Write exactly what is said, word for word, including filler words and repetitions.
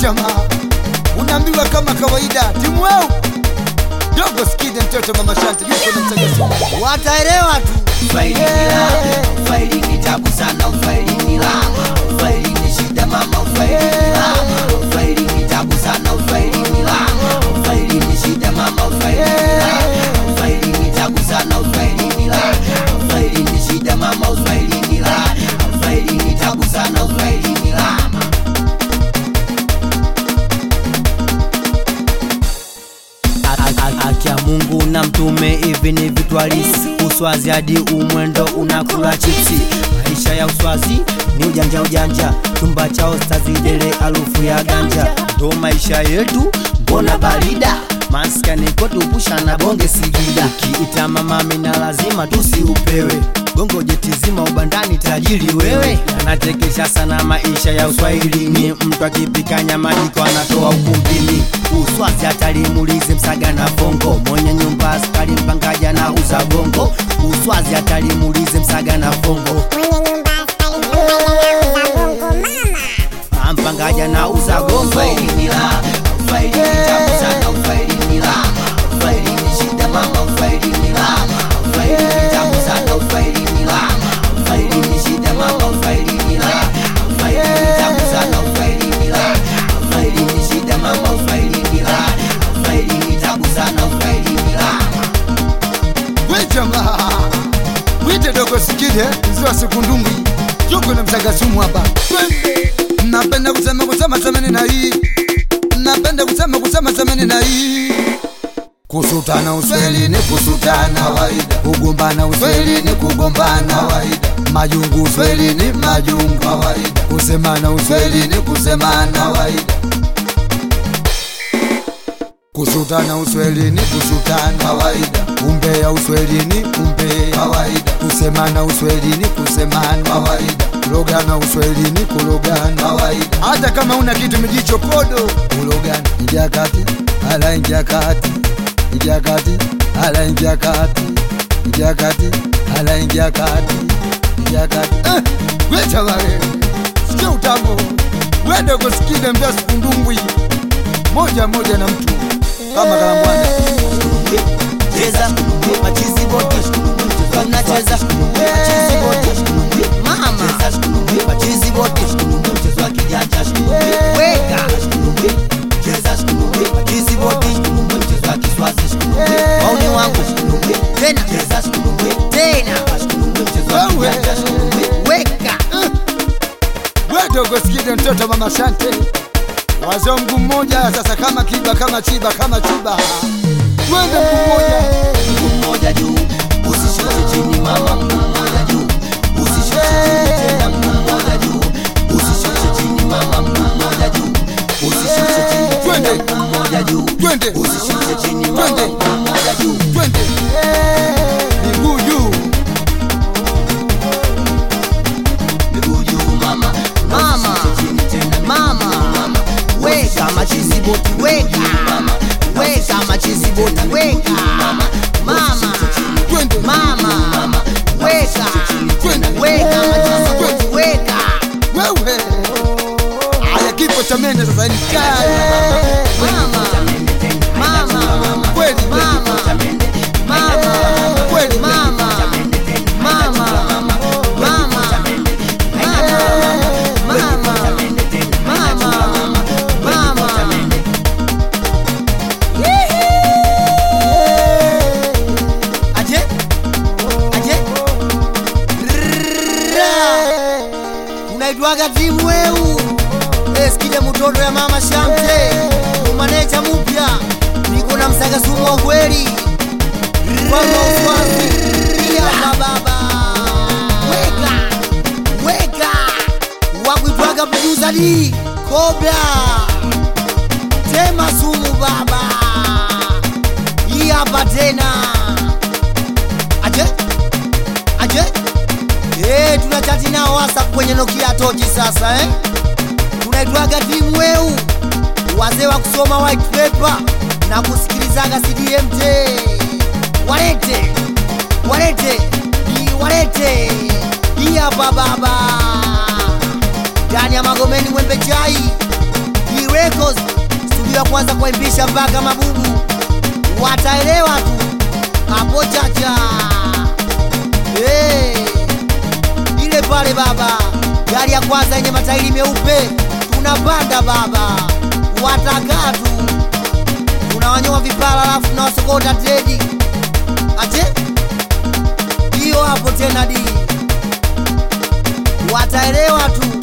jamaa unaambiwa kama kawaida timu wao dogo skide mtoto mama Shante yuko na mtagaso wataelewa tu Faili ni faili ni tabu sana ufaili ni lama ufaili ni shida mama ufaili ni lama ufaili ni tabu sana ufaili ni lama ufaili ni shida mama ufaili ni lama ufaili ni tabu sana ufaili ni lama ufaili ni shida mama ufaili ni lama ufaili ni tabu sana ufaili ni lama Akia Mungu na mtume hivi ni vitu halisi. Uswazi hadi umwendo unakula chipsi. Maisha ya uswazi ni ujanja ujanja. Chumba cha ostazi dele alufu ya ganja. Ndo maisha yetu mbona barida. Maskani kwetu pusha na bonge sigida. Kiita mama mina lazima tusiupewe. Gongo jetizima ubandani tajiri wewe. Anatekesha sana maisha ya uswahili. Ni mtu akipika nyama jiko anatoa ukumbini. Uswazi atalimulize msaga na fongo. Mwenye nyumba askari mpangaja na uza gongo. Uswazi atalimulize msaga na fongo. Mwenye nyumba askari mpangaja na uza gongo mama. Mpangaja na uza gongo. Ufaili ni lama ufaili ni tabu sana ufaili ni lama ufaili ni shida mama ufaili ni lama ufaili ni tabu sana ufaili ni lama ufaili ni shida mama ufaili ni lama ufaili ni tabu sana ufaili ni lama ufaili ni shida mama ufaili ni lama ufaili ni tabu sana ufaili ni lama we jamaa wite dogo skide ziwa sekundungi yuko na mtagasumu hapa napenda kusema kusema semeni na hii napenda kusema kusema semeni na hii kusutana uswahili ni kusutana kawaida kugombana uswahili ni kugombana kawaida majungu uswahili ni majungu kawaida kusemana uswahili ni kusemana kawaida kusutana uswahili ni kusutana kawaida umbea uswahili ni umbea kawaida kusemana uswahili ni kusemana kawaida kulogana uswahili ni kulogana kawaida hata kama una kitu mijicho kodo kulogana ingia kati ala ingia kati ingia kati ala ingia kati ingia kati ala ingia kati ingia kati eh wecha wale sikia utambo wende kusikide mbia sikundungwi moja moja na mtu kama kalambwana Cheza machizi boti tunacheza machizi boti mama machizi boti mchezo wa kijanja weka cheza machizi boti mchezo wa kiswazi mauni wangu tena cheza tena mchezo wa kijanja weka wewe kusikide mtoto mama Shante wazongu mmoja sasa kama kiba kama chiba kama chiba twende mmoja mmoja juu usishuke chini mama mmoja juu usishuke chini tena mmoja juu usishuke chini mama mmoja juu usishuke chini twende mmoja juu twende usishuke chini twende mmoja juu twende miguu juu miguu juu mama mama chini tena mama weka machizi boti weka weka machizi boti weka mama twende mama weka weka machizi boti weka wewe haya kipo cha mene sasa ni kali mama mama kweli mama mama kweli mama mama mama mama aje aje unaitwaga timu weu eskide mutoto ya mama Shante umanecha mupya niko na msaga sumu wa kweli kwa uswazi ya baba weka weka wakuitwaga producer D Cobra tema sumu baba hii hapa tena aje aje eh tunachati nao WhatsApp kwenye Nokia tochi sasa eh tunaitwaga timu weu wazee wa kusoma white paper na kusikilizaga C D M T walete walete ni walete hii hapa baba ndani ya Magomeni Mwembe Chai D Records, studio ya kwanza kuimbisha mpaka mabubu. Wataelewa tu hapo chacha. Hey, ile pale baba, gari ya kwanza yenye matairi meupe, tunapanda baba. Watakaa tu, tunawanyoa vipala alafu tunawasokota tredi. Aje? Hiyo hapo tena di. Wataelewa tu.